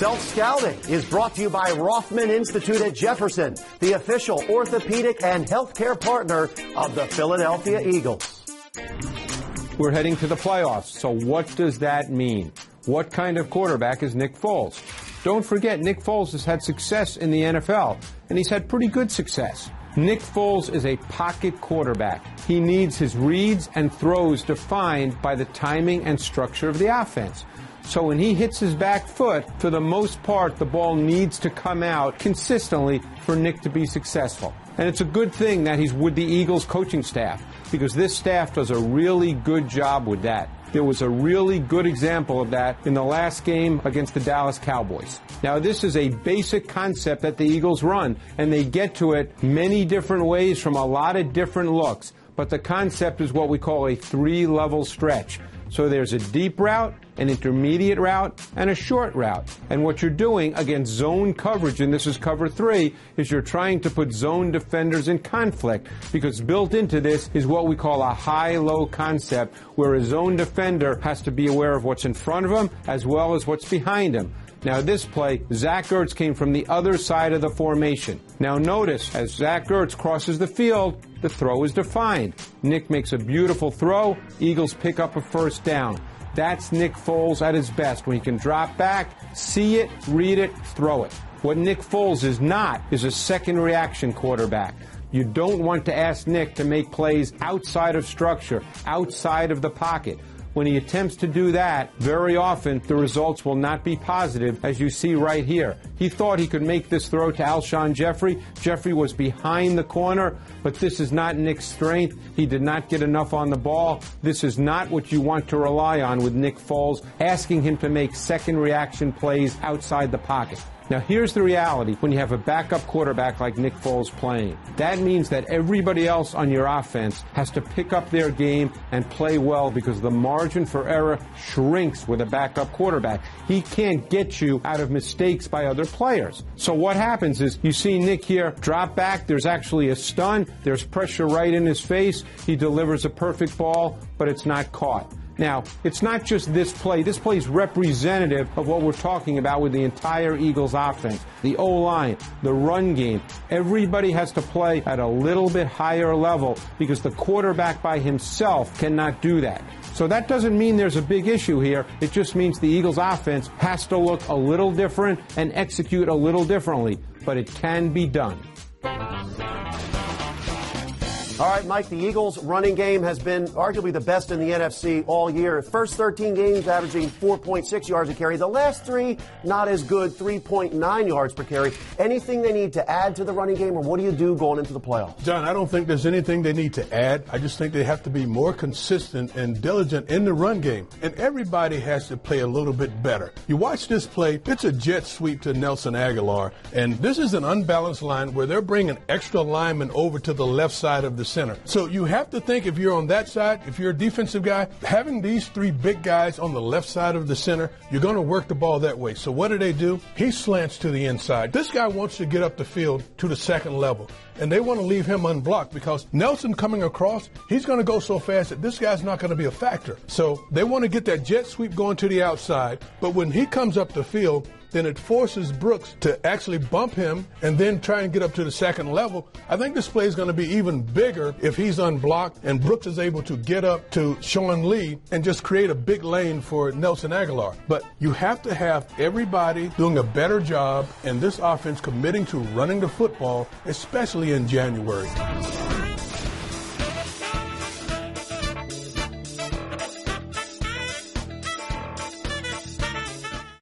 Self-scouting is brought to you by Rothman Institute at Jefferson, the official orthopedic and healthcare partner of the Philadelphia Eagles. We're heading to the playoffs, so what does that mean? What kind of quarterback is Nick Foles? Don't forget, Nick Foles has had success in the NFL, and he's had pretty good success. Nick Foles is a pocket quarterback. He needs his reads and throws defined by the timing and structure of the offense. So when he hits his back foot, for the most part, the ball needs to come out consistently for Nick to be successful. And it's a good thing that he's with the Eagles coaching staff, because this staff does a really good job with that. There was a really good example of that in the last game against the Dallas Cowboys. Now, this is a basic concept that the Eagles run, and they get to it many different ways from a lot of different looks. But the concept is what we call a three-level stretch. So there's a deep route, an intermediate route, and a short route. And what you're doing against zone coverage, and this is cover 3, is you're trying to put zone defenders in conflict, because built into this is what we call a high-low concept, where a zone defender has to be aware of what's in front of him as well as what's behind him. Now, this play, Zach Ertz came from the other side of the formation. Now, notice, as Zach Ertz crosses the field, the throw is defined. Nick makes a beautiful throw. Eagles pick up a first down. That's Nick Foles at his best, when he can drop back, see it, read it, throw it. What Nick Foles is not is a second reaction quarterback. You don't want to ask Nick to make plays outside of structure, outside of the pocket. When he attempts to do that, very often the results will not be positive, as you see right here. He thought he could make this throw to Alshon Jeffrey. Jeffrey was behind the corner, but this is not Nick's strength. He did not get enough on the ball. This is not what you want to rely on with Nick Foles, asking him to make second reaction plays outside the pocket. Now, here's the reality when you have a backup quarterback like Nick Foles playing. That means that everybody else on your offense has to pick up their game and play well, because the margin for error shrinks with a backup quarterback. He can't get you out of mistakes by other players. So what happens is you see Nick here drop back. There's actually a stun. There's pressure right in his face. He delivers a perfect ball, but it's not caught. Now, it's not just this play. This play is representative of what we're talking about with the entire Eagles offense. The O-line, the run game. Everybody has to play at a little bit higher level, because the quarterback by himself cannot do that. So that doesn't mean there's a big issue here. It just means the Eagles offense has to look a little different and execute a little differently. But it can be done. All right, Mike, the Eagles' running game has been arguably the best in the NFC all year. First 13 games averaging 4.6 yards a carry. The last 3, not as good, 3.9 yards per carry. Anything they need to add to the running game, or what do you do going into the playoffs? John, I don't think there's anything they need to add. I just think they have to be more consistent and diligent in the run game. And everybody has to play a little bit better. You watch this play, it's a jet sweep to Nelson Agholor. And this is an unbalanced line where they're bringing extra linemen over to the left side of the center. So you have to think, if you're on that side, if you're a defensive guy, having these 3 big guys on the left side of the center, you're going to work the ball that way. So what do? He slants to the inside. This guy wants to get up the field to the second level, and they want to leave him unblocked, because Nelson coming across, he's going to go so fast that this guy's not going to be a factor. So they want to get that jet sweep going to the outside, but when he comes up the field, then it forces Brooks to actually bump him and then try and get up to the second level. I think this play is going to be even bigger if he's unblocked and Brooks is able to get up to Sean Lee and just create a big lane for Nelson Agholor. But you have to have everybody doing a better job, and this offense committing to running the football, especially in January.